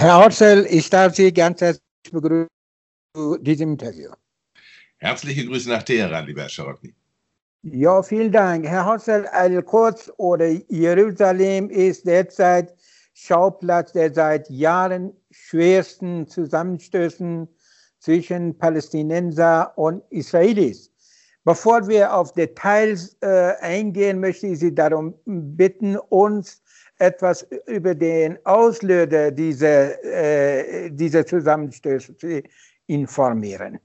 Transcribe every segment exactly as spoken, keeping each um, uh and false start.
Herr Hotzel, ich darf Sie ganz herzlich begrüßen zu diesem Interview. Herzliche Grüße nach Teheran, lieber Herr Scharokny. Ja, vielen Dank. Herr Hotzel, Al-Quds oder Jerusalem ist derzeit Schauplatz der seit Jahren schwersten Zusammenstößen zwischen Palästinenser und Israelis. Bevor wir auf Details äh, eingehen, möchte ich Sie darum bitten, uns etwas über den Auslöser dieser, äh, dieser Zusammenstöße zu informieren.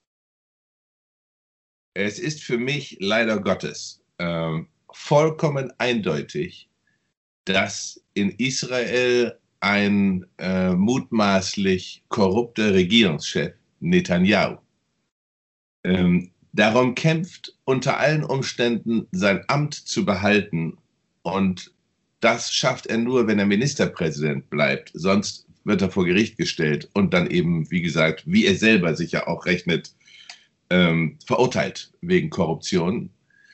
Es ist für mich leider Gottes äh, vollkommen eindeutig, dass in Israel ein äh, mutmaßlich korrupter Regierungschef, Netanyahu, ähm, darum kämpft, unter allen Umständen sein Amt zu behalten. Und das schafft er nur, wenn er Ministerpräsident bleibt. Sonst wird er vor Gericht gestellt und dann eben, wie gesagt, wie er selber sich ja auch rechnet, ähm, verurteilt wegen Korruption.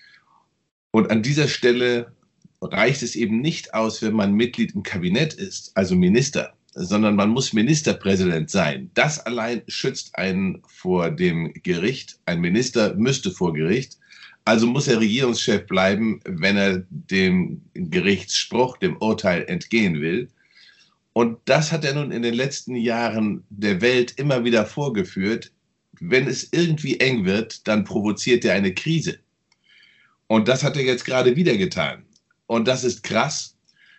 Und an dieser Stelle reicht es eben nicht aus, wenn man Mitglied im Kabinett ist, also Minister, sondern man muss Ministerpräsident sein. Das allein schützt einen vor dem Gericht. Ein Minister müsste vor Gericht. Also muss er Regierungschef bleiben, wenn er dem Gerichtsspruch, dem Urteil entgehen will. Und das hat er nun in den letzten Jahren der Welt immer wieder vorgeführt. Wenn es irgendwie eng wird, dann provoziert er eine Krise. Und das hat er jetzt gerade wieder getan. Und das ist krass.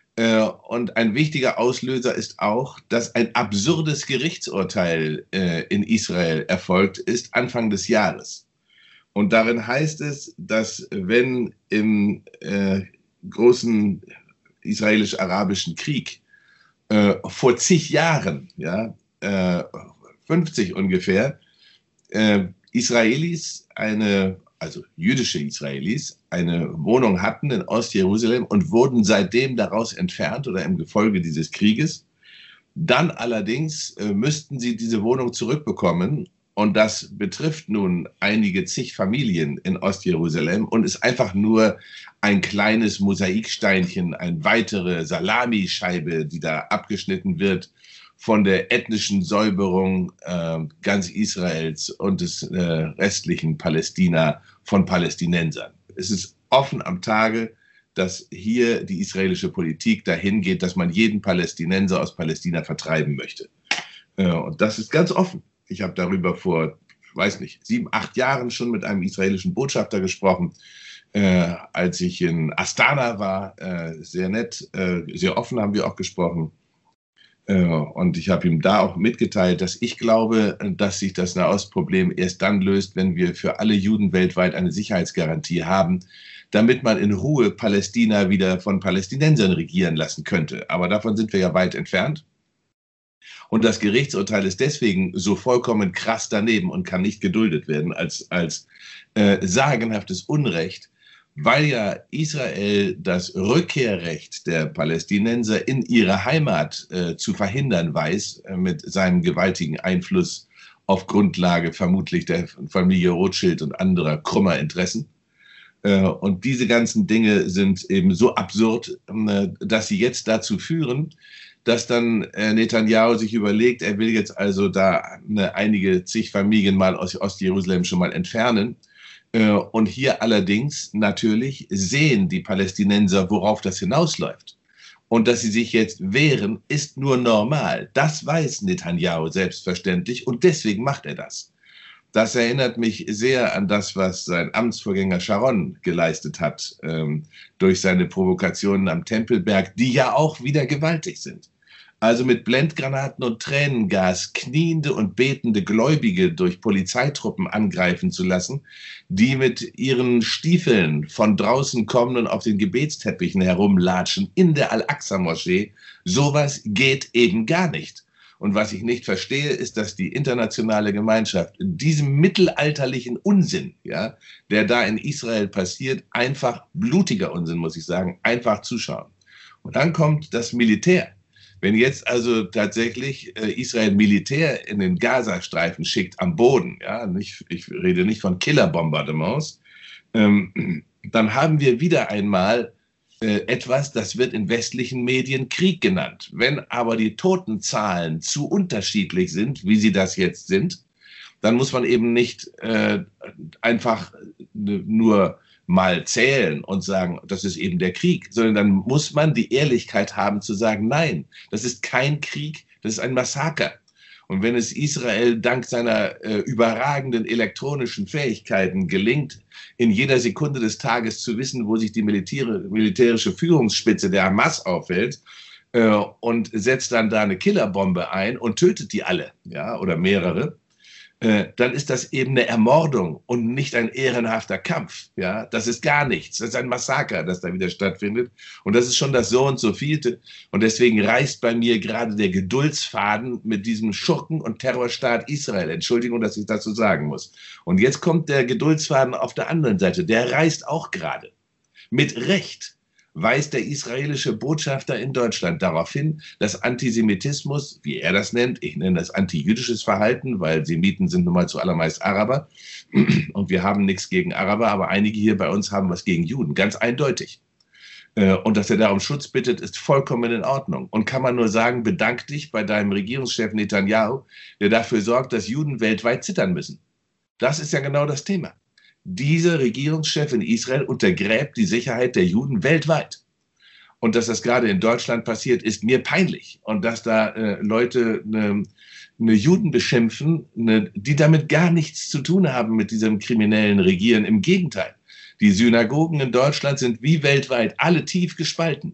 Und ein wichtiger Auslöser ist auch, dass ein absurdes Gerichtsurteil in Israel erfolgt ist Anfang des Jahres. Und darin heißt es, dass wenn im äh, großen israelisch-arabischen Krieg äh, vor zig Jahren, ja, äh, fünfzig ungefähr, äh, Israelis, eine, also jüdische Israelis, eine Wohnung hatten in Ostjerusalem und wurden seitdem daraus entfernt oder im Gefolge dieses Krieges. Dann allerdings äh, müssten sie diese Wohnung zurückbekommen. Und das betrifft nun einige zig Familien in Ostjerusalem und ist einfach nur ein kleines Mosaiksteinchen, eine weitere Salamischeibe, die da abgeschnitten wird von der ethnischen Säuberung äh, ganz Israels und des äh, restlichen Palästina von Palästinensern. Es ist offen am Tage, dass hier die israelische Politik dahin geht, dass man jeden Palästinenser aus Palästina vertreiben möchte. Äh, und das ist ganz offen. Ich habe darüber vor, ich weiß nicht, sieben, acht Jahren schon mit einem israelischen Botschafter gesprochen, äh, als ich in Astana war. Äh, sehr nett, äh, sehr offen haben wir auch gesprochen. Äh, und ich habe ihm da auch mitgeteilt, dass ich glaube, dass sich das Nahostproblem erst dann löst, wenn wir für alle Juden weltweit eine Sicherheitsgarantie haben, damit man in Ruhe Palästina wieder von Palästinensern regieren lassen könnte. Aber davon sind wir ja weit entfernt. Und das Gerichtsurteil ist deswegen so vollkommen krass daneben und kann nicht geduldet werden als, als äh, sagenhaftes Unrecht, weil ja Israel das Rückkehrrecht der Palästinenser in ihre Heimat äh, zu verhindern weiß, äh, mit seinem gewaltigen Einfluss auf Grundlage vermutlich der Familie Rothschild und anderer krummer Interessen. Äh, und diese ganzen Dinge sind eben so absurd, äh, dass sie jetzt dazu führen, dass dann äh, Netanyahu sich überlegt, er will jetzt also da eine, einige zig Familien mal aus Ostjerusalem schon mal entfernen. Äh, und hier allerdings natürlich sehen die Palästinenser, worauf das hinausläuft. Und dass sie sich jetzt wehren, ist nur normal. Das weiß Netanyahu selbstverständlich und deswegen macht er das. Das erinnert mich sehr an das, was sein Amtsvorgänger Sharon geleistet hat, ähm, durch seine Provokationen am Tempelberg, die ja auch wieder gewaltig sind. Also mit Blendgranaten und Tränengas kniende und betende Gläubige durch Polizeitruppen angreifen zu lassen, die mit ihren Stiefeln von draußen kommen und auf den Gebetsteppichen herumlatschen in der Al-Aqsa-Moschee, sowas geht eben gar nicht. Und was ich nicht verstehe, ist, dass die internationale Gemeinschaft in diesem mittelalterlichen Unsinn, ja, der da in Israel passiert, einfach blutiger Unsinn, muss ich sagen, einfach zuschauen. Und dann kommt das Militär. Wenn jetzt also tatsächlich äh, Israel Militär in den Gazastreifen schickt am Boden, ja, nicht, ich rede nicht von Killerbombardements, ähm, dann haben wir wieder einmal äh, etwas, das wird in westlichen Medien Krieg genannt. Wenn aber die Totenzahlen zu unterschiedlich sind, wie sie das jetzt sind, dann muss man eben nicht äh, einfach nur mal zählen und sagen, das ist eben der Krieg, sondern dann muss man die Ehrlichkeit haben zu sagen, nein, das ist kein Krieg, das ist ein Massaker. Und wenn es Israel dank seiner äh, überragenden elektronischen Fähigkeiten gelingt, in jeder Sekunde des Tages zu wissen, wo sich die Militär, militärische Führungsspitze der Hamas aufhält, äh, und setzt dann da eine Killerbombe ein und tötet die alle, ja, oder mehrere, dann ist das eben eine Ermordung und nicht ein ehrenhafter Kampf. Ja, das ist gar nichts. Das ist ein Massaker, das da wieder stattfindet. Und das ist schon das so und so vielte. Und deswegen reißt bei mir gerade der Geduldsfaden mit diesem Schurken- und Terrorstaat Israel. Entschuldigung, dass ich das so sagen muss. Und jetzt kommt der Geduldsfaden auf der anderen Seite. Der reißt auch gerade. Mit Recht weist der israelische Botschafter in Deutschland darauf hin, dass Antisemitismus, wie er das nennt, ich nenne das antijüdisches Verhalten, weil Semiten sind nun mal zuallermeist Araber und wir haben nichts gegen Araber, aber einige hier bei uns haben was gegen Juden, ganz eindeutig. Und dass er da um Schutz bittet, ist vollkommen in Ordnung. Und kann man nur sagen, bedank dich bei deinem Regierungschef Netanyahu, der dafür sorgt, dass Juden weltweit zittern müssen. Das ist ja genau das Thema. Dieser Regierungschef in Israel untergräbt die Sicherheit der Juden weltweit. Und dass das gerade in Deutschland passiert, ist mir peinlich. Und dass da äh, Leute eine, eine Juden beschimpfen, eine, die damit gar nichts zu tun haben mit diesem kriminellen Regieren. Im Gegenteil, die Synagogen in Deutschland sind wie weltweit alle tief gespalten.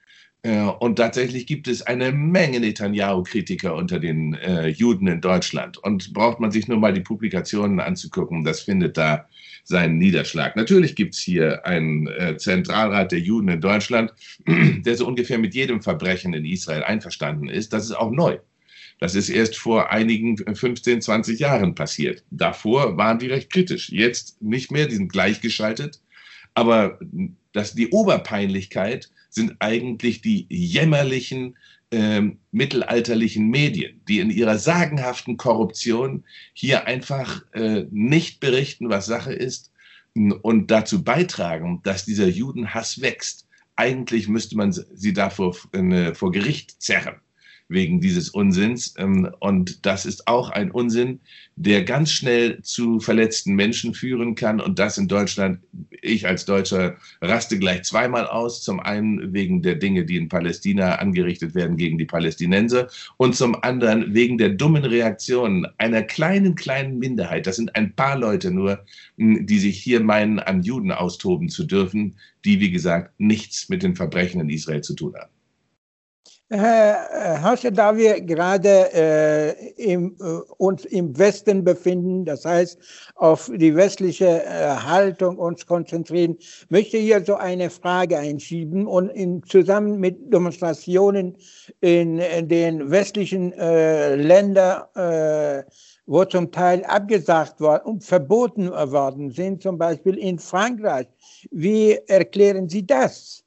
Und tatsächlich gibt es eine Menge Netanyahu-Kritiker unter den äh, Juden in Deutschland. Und braucht man sich nur mal die Publikationen anzugucken, das findet da seinen Niederschlag. Natürlich gibt es hier einen äh, Zentralrat der Juden in Deutschland, der so ungefähr mit jedem Verbrechen in Israel einverstanden ist. Das ist auch neu. Das ist erst vor einigen fünfzehn, zwanzig Jahren passiert. Davor waren die recht kritisch. Jetzt nicht mehr, die sind gleichgeschaltet. Aber dass die Oberpeinlichkeit sind eigentlich die jämmerlichen äh, mittelalterlichen Medien, die in ihrer sagenhaften Korruption hier einfach äh, nicht berichten, was Sache ist und dazu beitragen, dass dieser Judenhass wächst. Eigentlich müsste man sie davor äh, vor Gericht zerren wegen dieses Unsinns. Und das ist auch ein Unsinn, der ganz schnell zu verletzten Menschen führen kann. Und das in Deutschland, ich als Deutscher raste gleich zweimal aus. Zum einen wegen der Dinge, die in Palästina angerichtet werden gegen die Palästinenser. Und zum anderen wegen der dummen Reaktionen einer kleinen, kleinen Minderheit. Das sind ein paar Leute nur, die sich hier meinen, an Juden austoben zu dürfen, die, wie gesagt, nichts mit den Verbrechen in Israel zu tun haben. Herr Hauscher, da wir gerade äh, im, äh, uns im Westen befinden, das heißt auf die westliche äh, Haltung uns konzentrieren, möchte ich hier so eine Frage einschieben und in, zusammen mit Demonstrationen in, in den westlichen äh, Ländern, äh, wo zum Teil abgesagt worden und verboten worden sind, zum Beispiel in Frankreich. Wie erklären Sie das?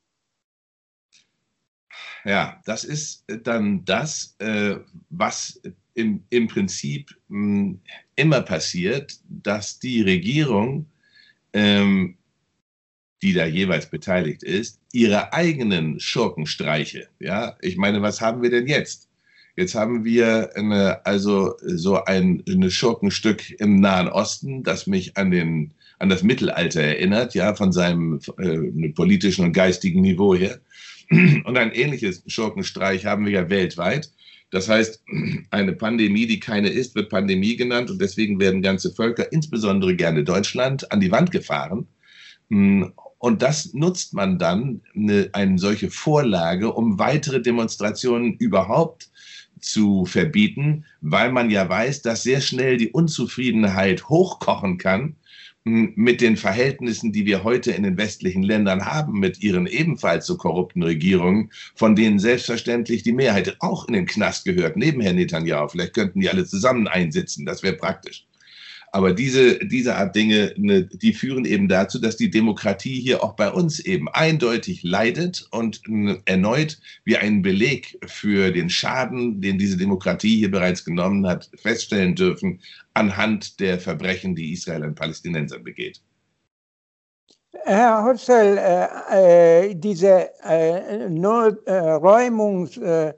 Ja, das ist dann das, äh, was im, im Prinzip mh, immer passiert, dass die Regierung, ähm, die da jeweils beteiligt ist, ihre eigenen Schurkenstreiche, ja, ich meine, was haben wir denn jetzt? Jetzt haben wir eine, also so ein eine Schurkenstück im Nahen Osten, das mich an, den, an das Mittelalter erinnert, ja, von seinem äh, politischen und geistigen Niveau her. Und ein ähnliches Schurkenstreich haben wir ja weltweit. Das heißt, eine Pandemie, die keine ist, wird Pandemie genannt und deswegen werden ganze Völker, insbesondere gerne Deutschland, an die Wand gefahren. Und das nutzt man dann, eine, eine solche Vorlage, um weitere Demonstrationen überhaupt zu verbieten, weil man ja weiß, dass sehr schnell die Unzufriedenheit hochkochen kann mit den Verhältnissen, die wir heute in den westlichen Ländern haben, mit ihren ebenfalls so korrupten Regierungen, von denen selbstverständlich die Mehrheit auch in den Knast gehört, neben Herrn Netanyahu. Vielleicht könnten die alle zusammen einsitzen, das wäre praktisch. Aber diese, diese Art Dinge, ne, die führen eben dazu, dass die Demokratie hier auch bei uns eben eindeutig leidet und ne, erneut wir einen Beleg für den Schaden, den diese Demokratie hier bereits genommen hat, feststellen dürfen anhand der Verbrechen, die Israel an Palästinensern begeht. Herr Hotzel, äh, äh, diese äh, Neuräumungsurteil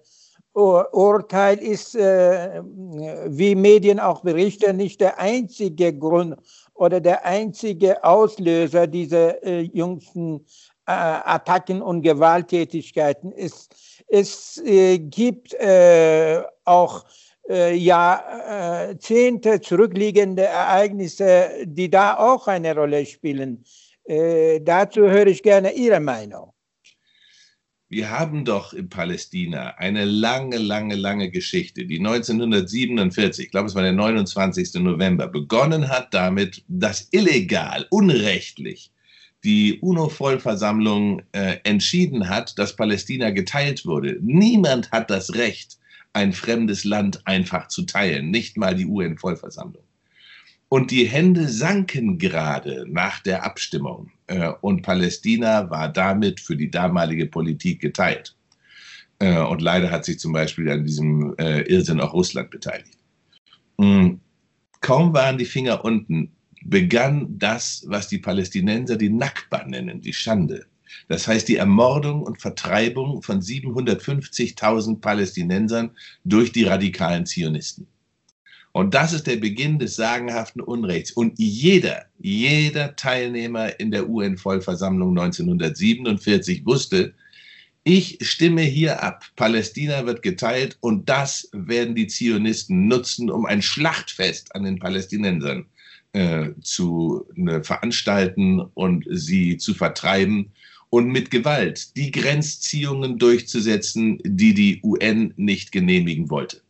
äh, ist, äh, wie Medien auch berichten, nicht der einzige Grund oder der einzige Auslöser dieser äh, jüngsten äh, Attacken und Gewalttätigkeiten. Es, es äh, gibt äh, auch äh, Jahrzehnte zurückliegende Ereignisse, die da auch eine Rolle spielen. Äh, dazu höre ich gerne Ihre Meinung. Wir haben doch in Palästina eine lange, lange, lange Geschichte, die neunzehnhundertsiebenundvierzig, ich glaube es war der neunundzwanzigste November, begonnen hat damit, dass illegal, unrechtlich die UNO-Vollversammlung äh, entschieden hat, dass Palästina geteilt wurde. Niemand hat das Recht, ein fremdes Land einfach zu teilen, nicht mal die U N-Vollversammlung. Und die Hände sanken gerade nach der Abstimmung. Äh, und Palästina war damit für die damalige Politik geteilt. Äh, und leider hat sich zum Beispiel an diesem äh, Irrsinn auch Russland beteiligt. Mhm. Kaum waren die Finger unten, begann das, was die Palästinenser die Nakba nennen, die Schande. Das heißt die Ermordung und Vertreibung von siebenhundertfünfzigtausend Palästinensern durch die radikalen Zionisten. Und das ist der Beginn des sagenhaften Unrechts. Und jeder, jeder Teilnehmer in der U N-Vollversammlung neunzehnhundertsiebenundvierzig wusste, ich stimme hier ab, Palästina wird geteilt und das werden die Zionisten nutzen, um ein Schlachtfest an den Palästinensern äh, zu äh, veranstalten und sie zu vertreiben und mit Gewalt die Grenzziehungen durchzusetzen, die die U N nicht genehmigen wollte.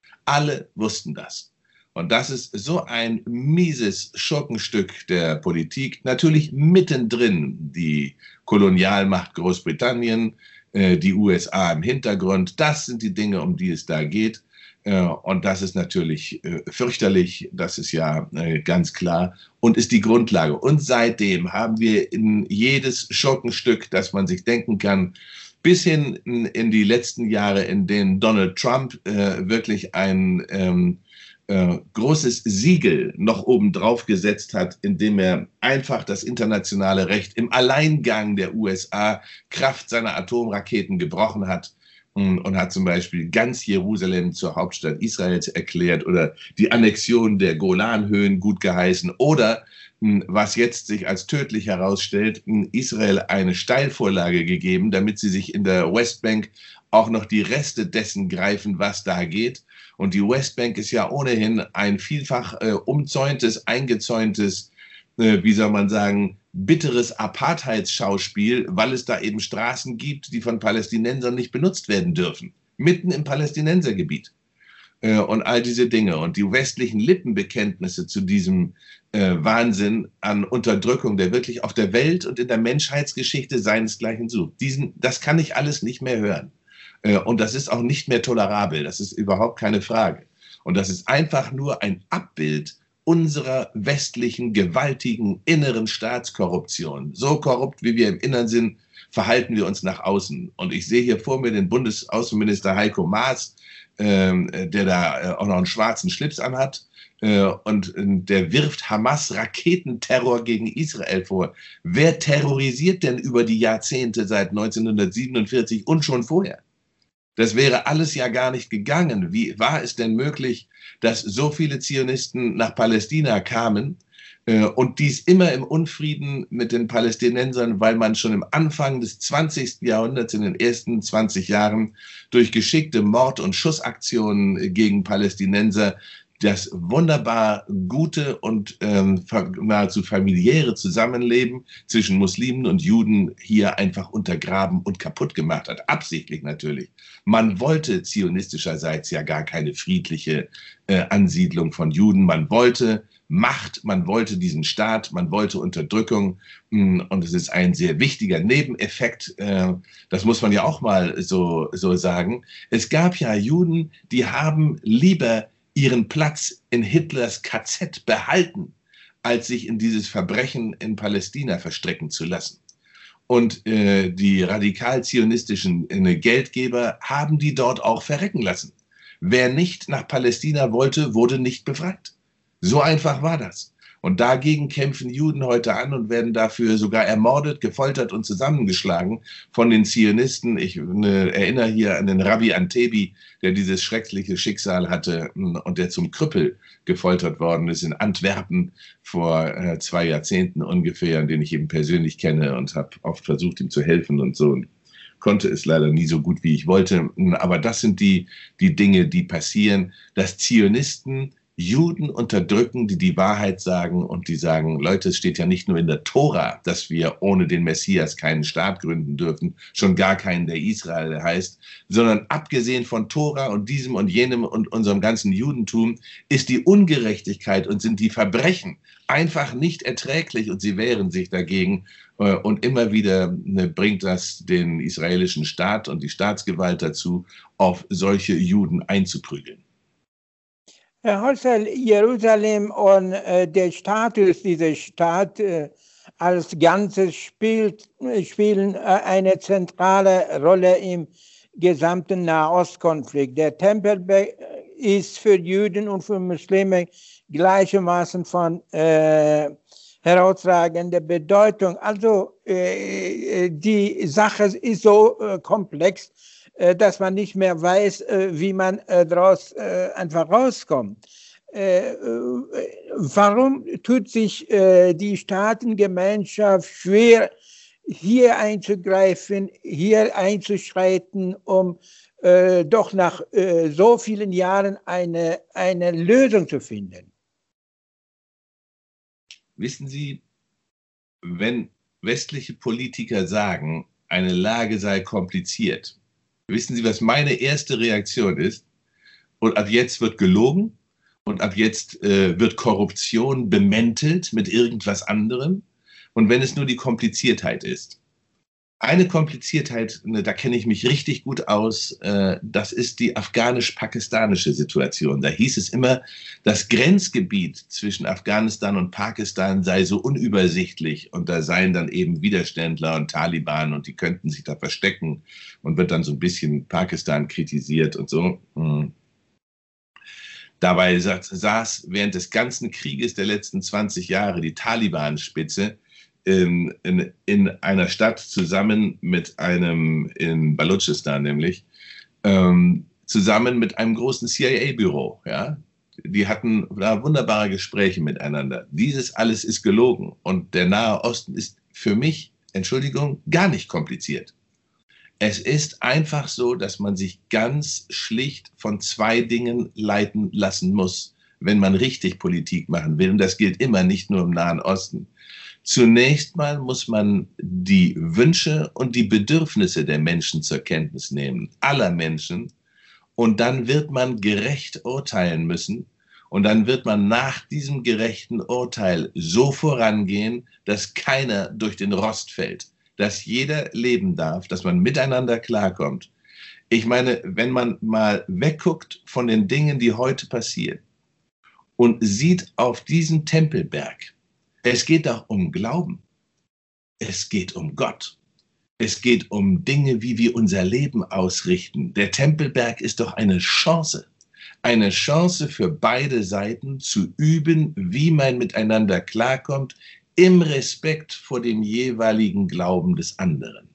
Alle wussten das. Und das ist so ein mieses Schurkenstück der Politik. Natürlich mittendrin die Kolonialmacht Großbritannien, äh, die U S A im Hintergrund. Das sind die Dinge, um die es da geht. Äh, und das ist natürlich äh, fürchterlich. Das ist ja äh, ganz klar und ist die Grundlage. Und seitdem haben wir in jedes Schurkenstück, das man sich denken kann, bis hin in, in die letzten Jahre, in denen Donald Trump äh, wirklich ein ähm, äh, großes Siegel noch obendrauf gesetzt hat, indem er einfach das internationale Recht im Alleingang der U S A Kraft seiner Atomraketen gebrochen hat und, und hat zum Beispiel ganz Jerusalem zur Hauptstadt Israels erklärt oder die Annexion der Golanhöhen gutgeheißen oder was jetzt sich als tödlich herausstellt, Israel eine Steilvorlage gegeben, damit sie sich in der Westbank auch noch die Reste dessen greifen, was da geht. Und die Westbank ist ja ohnehin ein vielfach äh, umzäuntes, eingezäuntes, äh, wie soll man sagen, bitteres Apartheidsschauspiel, weil es da eben Straßen gibt, die von Palästinensern nicht benutzt werden dürfen, mitten im Palästinensergebiet. Und all diese Dinge und die westlichen Lippenbekenntnisse zu diesem äh, Wahnsinn an Unterdrückung, der wirklich auf der Welt und in der Menschheitsgeschichte seinesgleichen sucht. Diesen, das kann ich alles nicht mehr hören. Äh, und das ist auch nicht mehr tolerabel. Das ist überhaupt keine Frage. Und das ist einfach nur ein Abbild unserer westlichen, gewaltigen inneren Staatskorruption. So korrupt, wie wir im Innern sind, verhalten wir uns nach außen. Und ich sehe hier vor mir den Bundesaußenminister Heiko Maas, der da auch noch einen schwarzen Schlips anhat und der wirft Hamas Raketenterror gegen Israel vor. Wer terrorisiert denn über die Jahrzehnte seit neunzehnhundertsiebenundvierzig und schon vorher? Das wäre alles ja gar nicht gegangen. Wie war es denn möglich, dass so viele Zionisten nach Palästina kamen und dies immer im Unfrieden mit den Palästinensern, weil man schon im Anfang des zwanzigsten Jahrhunderts, in den ersten zwanzig Jahren, durch geschickte Mord- und Schussaktionen gegen Palästinenser das wunderbar gute und ähm, nahezu familiäre Zusammenleben zwischen Muslimen und Juden hier einfach untergraben und kaputt gemacht hat. Absichtlich natürlich. Man wollte zionistischerseits ja gar keine friedliche äh, Ansiedlung von Juden. Man wollte Macht, man wollte diesen Staat, man wollte Unterdrückung und es ist ein sehr wichtiger Nebeneffekt, das muss man ja auch mal so, so sagen. Es gab ja Juden, die haben lieber ihren Platz in Hitlers K Z behalten, als sich in dieses Verbrechen in Palästina verstricken zu lassen. Und äh, die radikal-zionistischen äh, Geldgeber haben die dort auch verrecken lassen. Wer nicht nach Palästina wollte, wurde nicht befreit. So einfach war das. Und Und dagegen kämpfen Juden heute an und werden dafür sogar ermordet, gefoltert und zusammengeschlagen von den Zionisten. Ich ne, erinnere hier an den Rabbi Antebi, der dieses schreckliche Schicksal hatte und der zum Krüppel gefoltert worden ist in Antwerpen vor äh, zwei Jahrzehnten ungefähr, den ich eben persönlich kenne und habe oft versucht, ihm zu helfen und so. Und konnte es leider nie so gut, wie ich wollte. Aber das sind die, die Dinge, die passieren, dass Zionisten Juden unterdrücken, die die Wahrheit sagen und die sagen, Leute, es steht ja nicht nur in der Tora, dass wir ohne den Messias keinen Staat gründen dürfen, schon gar keinen, der Israel heißt, sondern abgesehen von Tora und diesem und jenem und unserem ganzen Judentum ist die Ungerechtigkeit und sind die Verbrechen einfach nicht erträglich und sie wehren sich dagegen. Und immer wieder bringt das den israelischen Staat und die Staatsgewalt dazu, auf solche Juden einzuprügeln. Herr Holzheim, Jerusalem und äh, der Status dieser Stadt äh, als Ganzes spielt, spielen äh, eine zentrale Rolle im gesamten Nahostkonflikt. Der Tempelberg ist für Juden und für Muslime gleichermaßen von äh, herausragender Bedeutung. Also äh, die Sache ist so äh, komplex, äh, dass man nicht mehr weiß, äh, wie man äh, daraus äh, einfach rauskommt. Äh, äh, warum tut sich äh, die Staatengemeinschaft schwer, hier einzugreifen, hier einzuschreiten, um äh, doch nach äh, so vielen Jahren eine, eine Lösung zu finden? Wissen Sie, wenn westliche Politiker sagen, eine Lage sei kompliziert, wissen Sie, was meine erste Reaktion ist? Und ab jetzt wird gelogen und ab jetzt äh, wird Korruption bemäntelt mit irgendwas anderem. Und wenn es nur die Kompliziertheit ist. Eine Kompliziertheit, ne, da kenne ich mich richtig gut aus, äh, das ist die afghanisch-pakistanische Situation. Da hieß es immer, das Grenzgebiet zwischen Afghanistan und Pakistan sei so unübersichtlich und da seien dann eben Widerständler und Taliban und die könnten sich da verstecken und wird dann so ein bisschen Pakistan kritisiert und so. Hm. Dabei saß während des ganzen Krieges der letzten zwanzig Jahre die Taliban-Spitze In, in, in einer Stadt zusammen mit einem, in Balutschistan nämlich, ähm, zusammen mit einem großen C I A-Büro. Ja? Die hatten da wunderbare Gespräche miteinander. Dieses alles ist gelogen und der Nahe Osten ist für mich, Entschuldigung, gar nicht kompliziert. Es ist einfach so, dass man sich ganz schlicht von zwei Dingen leiten lassen muss, wenn man richtig Politik machen will. Und das gilt immer, nicht nur im Nahen Osten. Zunächst mal muss man die Wünsche und die Bedürfnisse der Menschen zur Kenntnis nehmen, aller Menschen. Und dann wird man gerecht urteilen müssen. Und dann wird man nach diesem gerechten Urteil so vorangehen, dass keiner durch den Rost fällt, dass jeder leben darf, dass man miteinander klarkommt. Ich meine, wenn man mal wegguckt von den Dingen, die heute passieren und sieht auf diesen Tempelberg, es geht doch um Glauben. Es geht um Gott. Es geht um Dinge, wie wir unser Leben ausrichten. Der Tempelberg ist doch eine Chance. Eine Chance für beide Seiten zu üben, wie man miteinander klarkommt, im Respekt vor dem jeweiligen Glauben des anderen.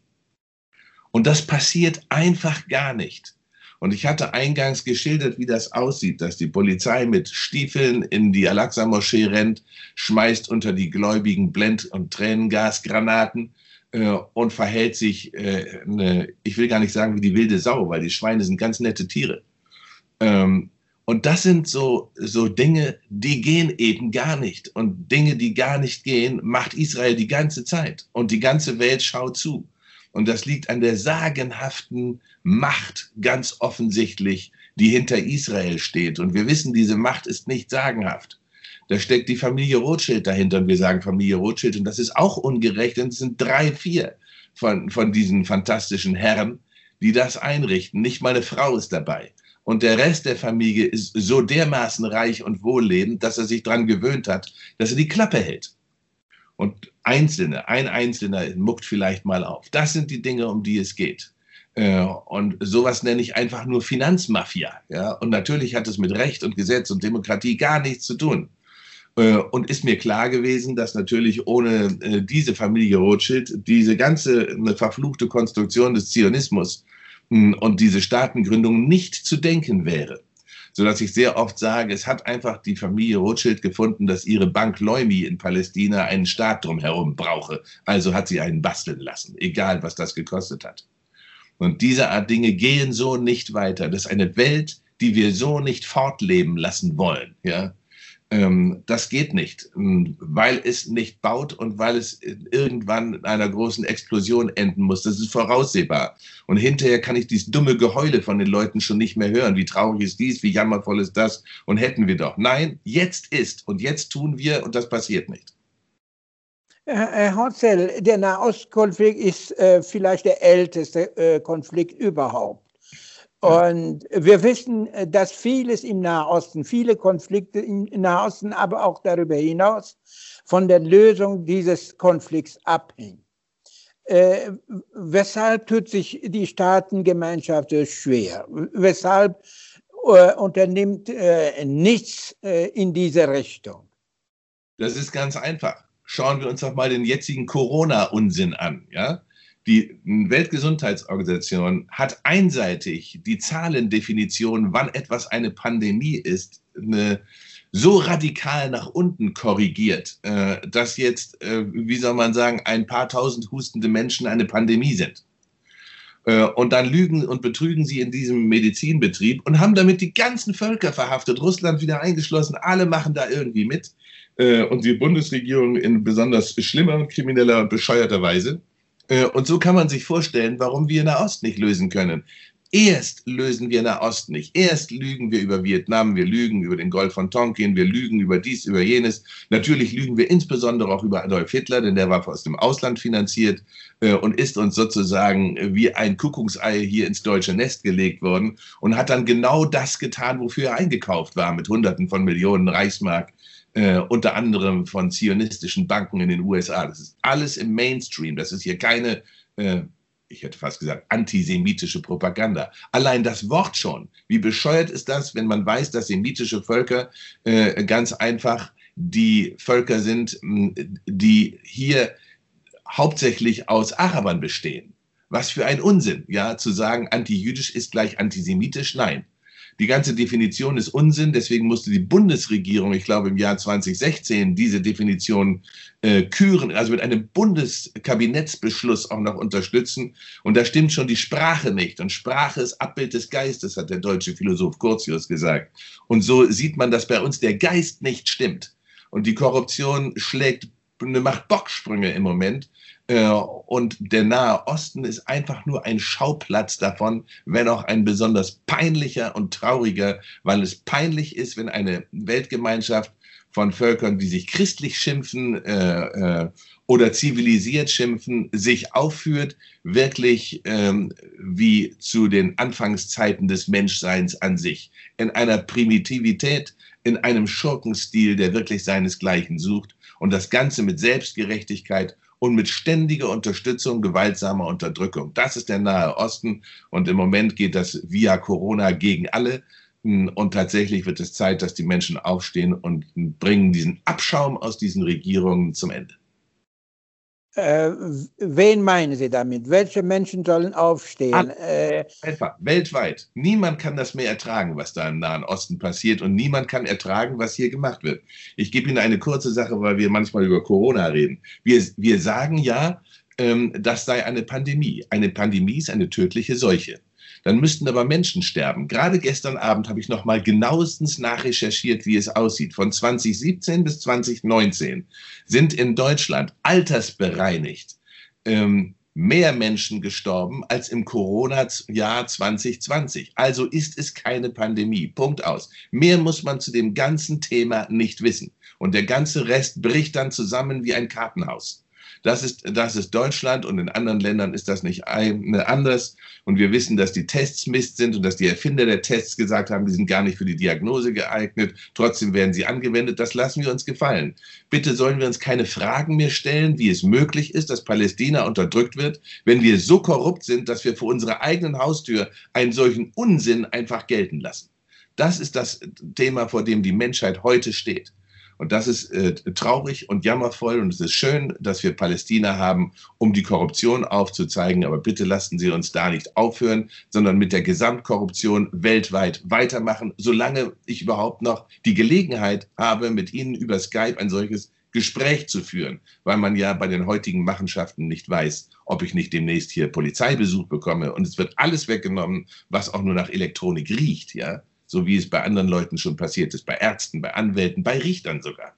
Und das passiert einfach gar nicht. Und ich hatte eingangs geschildert, wie das aussieht, dass die Polizei mit Stiefeln in die Al-Aqsa-Moschee rennt, schmeißt unter die Gläubigen Blend- und Tränengasgranaten äh, und verhält sich, äh, ne, ich will gar nicht sagen wie die wilde Sau, weil die Schweine sind ganz nette Tiere. Ähm, und das sind so, so Dinge, die gehen eben gar nicht. Und Dinge, die gar nicht gehen, macht Israel die ganze Zeit. Und die ganze Welt schaut zu. Und das liegt an der sagenhaften Macht, ganz offensichtlich, die hinter Israel steht. Und wir wissen, diese Macht ist nicht sagenhaft. Da steckt die Familie Rothschild dahinter und wir sagen Familie Rothschild. Und das ist auch ungerecht. Und es sind drei, vier von, von diesen fantastischen Herren, die das einrichten. Nicht mal eine Frau ist dabei. Und der Rest der Familie ist so dermaßen reich und wohllebend, dass er sich daran gewöhnt hat, dass er die Klappe hält. Und Einzelne, ein Einzelner muckt vielleicht mal auf. Das sind die Dinge, um die es geht. Und sowas nenne ich einfach nur Finanzmafia. Ja? Und natürlich hat es mit Recht und Gesetz und Demokratie gar nichts zu tun. Äh, und ist mir klar gewesen, dass natürlich ohne äh, diese Familie Rothschild diese ganze eine verfluchte Konstruktion des Zionismus mh, und diese Staatengründung nicht zu denken wäre. Sodass ich sehr oft sage, es hat einfach die Familie Rothschild gefunden, dass ihre Bank Leumi in Palästina einen Staat drumherum brauche. Also hat sie einen basteln lassen, egal was das gekostet hat. Und diese Art Dinge gehen so nicht weiter. Das ist eine Welt, die wir so nicht fortleben lassen wollen. Ja? Ähm, das geht nicht, weil es nicht baut und weil es irgendwann in einer großen Explosion enden muss. Das ist voraussehbar. Und hinterher kann ich dieses dumme Geheule von den Leuten schon nicht mehr hören. Wie traurig ist dies, wie jammervoll ist das und hätten wir doch. Nein, jetzt ist und jetzt tun wir und das passiert nicht. Herr Hotzel, der Nahostkonflikt ist äh, vielleicht der älteste äh, Konflikt überhaupt. Und wir wissen, dass vieles im Nahosten, viele Konflikte im Nahosten, aber auch darüber hinaus von der Lösung dieses Konflikts abhängen. Äh, weshalb tut sich die Staatengemeinschaft schwer? Weshalb äh, unternimmt äh, nichts äh, in diese Richtung? Das ist ganz einfach. Schauen wir uns doch mal den jetzigen Corona-Unsinn an, ja? Die Weltgesundheitsorganisation hat einseitig die Zahlendefinition, wann etwas eine Pandemie ist, eine, so radikal nach unten korrigiert, äh, dass jetzt, äh, wie soll man sagen, ein paar tausend hustende Menschen eine Pandemie sind. Äh, und dann lügen und betrügen sie in diesem Medizinbetrieb und haben damit die ganzen Völker verhaftet, Russland wieder eingeschlossen, alle machen da irgendwie mit. Äh, und die Bundesregierung in besonders schlimmer, krimineller und bescheuerter Weise. Und so kann man sich vorstellen, warum wir Nahost nicht lösen können. Erst lösen wir Nahost nicht. Erst lügen wir über Vietnam, wir lügen über den Golf von Tonkin, wir lügen über dies, über jenes. Natürlich lügen wir insbesondere auch über Adolf Hitler, denn der war aus dem Ausland finanziert äh, und ist uns sozusagen wie ein Kuckucksei hier ins deutsche Nest gelegt worden und hat dann genau das getan, wofür er eingekauft war, mit Hunderten von Millionen Reichsmark. Äh, unter anderem von zionistischen Banken in den U S A. Das ist alles im Mainstream. Das ist hier keine, äh, ich hätte fast gesagt, antisemitische Propaganda. Allein das Wort schon. Wie bescheuert ist das, wenn man weiß, dass semitische Völker äh, ganz einfach die Völker sind, die hier hauptsächlich aus Arabern bestehen. Was für ein Unsinn, ja, zu sagen, antijüdisch ist gleich antisemitisch. Nein. Die ganze Definition ist Unsinn, deswegen musste die Bundesregierung, ich glaube im Jahr zweitausendsechzehn, diese Definition äh, küren, also mit einem Bundeskabinettsbeschluss auch noch unterstützen. Und da stimmt schon die Sprache nicht. Und Sprache ist Abbild des Geistes, hat der deutsche Philosoph Curtius gesagt. Und so sieht man, dass bei uns der Geist nicht stimmt. Und die Korruption schlägt, macht Bocksprünge im Moment. Und der Nahe Osten ist einfach nur ein Schauplatz davon, wenn auch ein besonders peinlicher und trauriger, weil es peinlich ist, wenn eine Weltgemeinschaft von Völkern, die sich christlich schimpfen äh, äh, oder zivilisiert schimpfen, sich aufführt, wirklich ähm, wie zu den Anfangszeiten des Menschseins an sich, in einer Primitivität, in einem Schurkenstil, der wirklich seinesgleichen sucht und das Ganze mit Selbstgerechtigkeit und mit ständiger Unterstützung gewaltsamer Unterdrückung. Das ist der Nahe Osten und im Moment geht das via Corona gegen alle und tatsächlich wird es Zeit, dass die Menschen aufstehen und bringen diesen Abschaum aus diesen Regierungen zum Ende. Äh, wen meinen Sie damit? Welche Menschen sollen aufstehen? Äh, Einfach, weltweit. Niemand kann das mehr ertragen, was da im Nahen Osten passiert und niemand kann ertragen, was hier gemacht wird. Ich gebe Ihnen eine kurze Sache, weil wir manchmal über Corona reden. Wir, wir sagen ja, ähm, das sei eine Pandemie. Eine Pandemie ist eine tödliche Seuche. Dann müssten aber Menschen sterben. Gerade gestern Abend habe ich noch mal genauestens nachrecherchiert, wie es aussieht. Von zweitausendsiebzehn bis zweitausendneunzehn sind in Deutschland altersbereinigt ähm, mehr Menschen gestorben als im Corona-Jahr zwanzig zwanzig. Also ist es keine Pandemie. Punkt aus. Mehr muss man zu dem ganzen Thema nicht wissen. Und der ganze Rest bricht dann zusammen wie ein Kartenhaus. Das ist, das ist Deutschland und in anderen Ländern ist das nicht ein, anders. Und wir wissen, dass die Tests Mist sind und dass die Erfinder der Tests gesagt haben, die sind gar nicht für die Diagnose geeignet. Trotzdem werden sie angewendet. Das lassen wir uns gefallen. Bitte sollen wir uns keine Fragen mehr stellen, wie es möglich ist, dass Palästina unterdrückt wird, wenn wir so korrupt sind, dass wir vor unserer eigenen Haustür einen solchen Unsinn einfach gelten lassen. Das ist das Thema, vor dem die Menschheit heute steht. Und das ist äh, traurig und jammervoll und es ist schön, dass wir Palästina haben, um die Korruption aufzuzeigen. Aber bitte lassen Sie uns da nicht aufhören, sondern mit der Gesamtkorruption weltweit weitermachen, solange ich überhaupt noch die Gelegenheit habe, mit Ihnen über Skype ein solches Gespräch zu führen, weil man ja bei den heutigen Machenschaften nicht weiß, ob ich nicht demnächst hier Polizeibesuch bekomme. Und es wird alles weggenommen, was auch nur nach Elektronik riecht, ja, so wie es bei anderen Leuten schon passiert ist, bei Ärzten, bei Anwälten, bei Richtern sogar.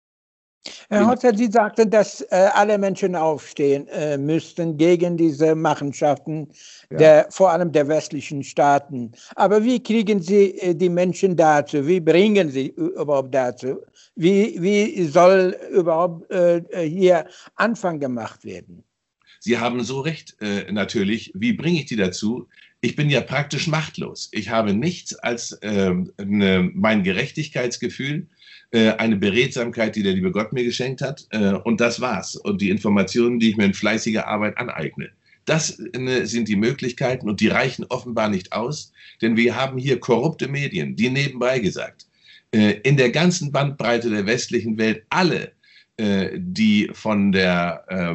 Herr Hotzer, Sie sagten, dass äh, alle Menschen aufstehen äh, müssten gegen diese Machenschaften, ja. der, vor allem der westlichen Staaten. Aber wie kriegen Sie äh, die Menschen dazu? Wie bringen Sie überhaupt dazu? Wie, wie soll überhaupt äh, hier Anfang gemacht werden? Sie haben so recht, äh, natürlich. Wie bringe ich die dazu? Ich bin ja praktisch machtlos. Ich habe nichts als äh, ne, mein Gerechtigkeitsgefühl, äh, eine Beredsamkeit, die der liebe Gott mir geschenkt hat. Äh, und das war's. Und die Informationen, die ich mir in fleißiger Arbeit aneigne. Das äh, sind die Möglichkeiten und die reichen offenbar nicht aus, denn wir haben hier korrupte Medien, die nebenbei gesagt, äh, in der ganzen Bandbreite der westlichen Welt alle, äh, die von der äh,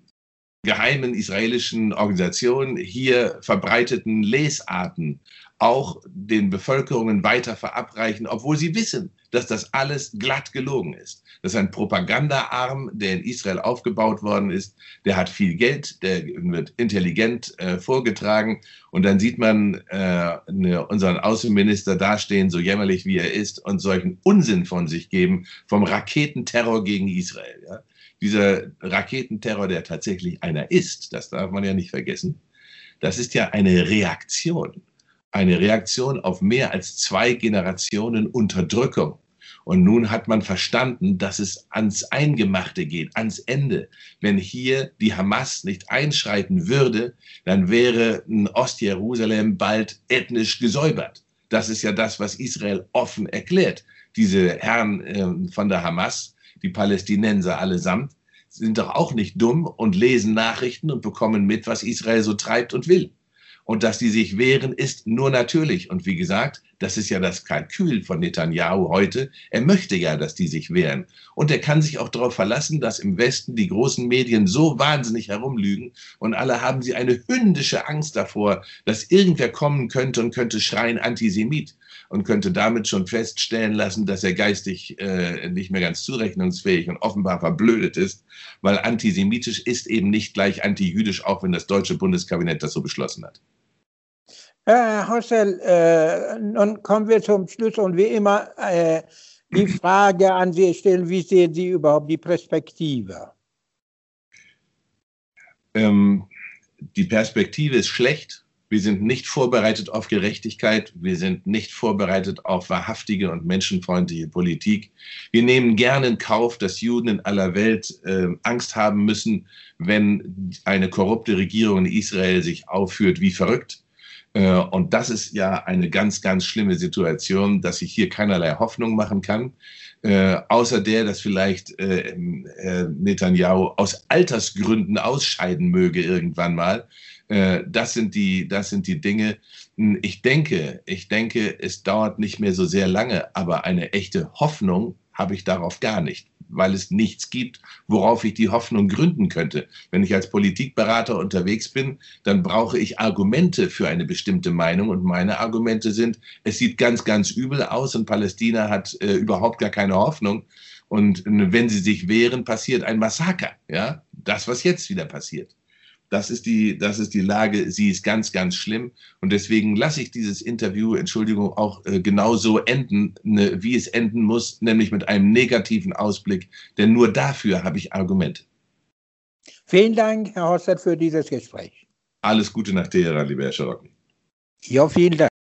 geheimen israelischen Organisationen hier verbreiteten Lesarten auch den Bevölkerungen weiter verabreichen, obwohl sie wissen, dass das alles glatt gelogen ist. Das ist ein Propagandaarm, der in Israel aufgebaut worden ist. Der hat viel Geld, der wird intelligent äh, vorgetragen. Und dann sieht man äh, ne, unseren Außenminister dastehen, so jämmerlich wie er ist, und solchen Unsinn von sich geben vom Raketenterror gegen Israel. Ja? Dieser Raketenterror, der tatsächlich einer ist, das darf man ja nicht vergessen, das ist ja eine Reaktion. Eine Reaktion auf mehr als zwei Generationen Unterdrückung. Und nun hat man verstanden, dass es ans Eingemachte geht, ans Ende. Wenn hier die Hamas nicht einschreiten würde, dann wäre Ostjerusalem bald ethnisch gesäubert. Das ist ja das, was Israel offen erklärt. Diese Herren äh, von der Hamas, die Palästinenser allesamt, sind doch auch nicht dumm und lesen Nachrichten und bekommen mit, was Israel so treibt und will. Und dass die sich wehren, ist nur natürlich. Und wie gesagt, das ist ja das Kalkül von Netanyahu heute. Er möchte ja, dass die sich wehren. Und er kann sich auch darauf verlassen, dass im Westen die großen Medien so wahnsinnig herumlügen und alle haben sie eine hündische Angst davor, dass irgendwer kommen könnte und könnte schreien Antisemit und könnte damit schon feststellen lassen, dass er geistig äh, nicht mehr ganz zurechnungsfähig und offenbar verblödet ist, weil antisemitisch ist eben nicht gleich antijüdisch, auch wenn das deutsche Bundeskabinett das so beschlossen hat. Herr Hossel, äh, nun kommen wir zum Schluss und wie immer äh, die Frage an Sie stellen, wie sehen Sie überhaupt die Perspektive? Ähm, die Perspektive ist schlecht. Wir sind nicht vorbereitet auf Gerechtigkeit. Wir sind nicht vorbereitet auf wahrhaftige und menschenfreundliche Politik. Wir nehmen gerne in Kauf, dass Juden in aller Welt äh, Angst haben müssen, wenn eine korrupte Regierung in Israel sich aufführt wie verrückt. Und das ist ja eine ganz, ganz schlimme Situation, dass ich hier keinerlei Hoffnung machen kann, äh, außer der, dass vielleicht äh, äh, Netanyahu aus Altersgründen ausscheiden möge irgendwann mal. Äh, das sind die, das sind die Dinge. Ich denke, ich denke, es dauert nicht mehr so sehr lange, aber eine echte Hoffnung habe ich darauf gar nicht, weil es nichts gibt, worauf ich die Hoffnung gründen könnte. Wenn ich als Politikberater unterwegs bin, dann brauche ich Argumente für eine bestimmte Meinung und meine Argumente sind, es sieht ganz, ganz übel aus und Palästina hat äh, überhaupt gar keine Hoffnung und äh, wenn sie sich wehren, passiert ein Massaker. Ja? Das, was jetzt wieder passiert. Das ist die, das ist die Lage, sie ist ganz, ganz schlimm und deswegen lasse ich dieses Interview, Entschuldigung, auch äh, genauso enden, ne, wie es enden muss, nämlich mit einem negativen Ausblick, denn nur dafür habe ich Argumente. Vielen Dank, Herr Hosset, für dieses Gespräch. Alles Gute nach Teheran, lieber Herr Scharocki. Ja, vielen Dank.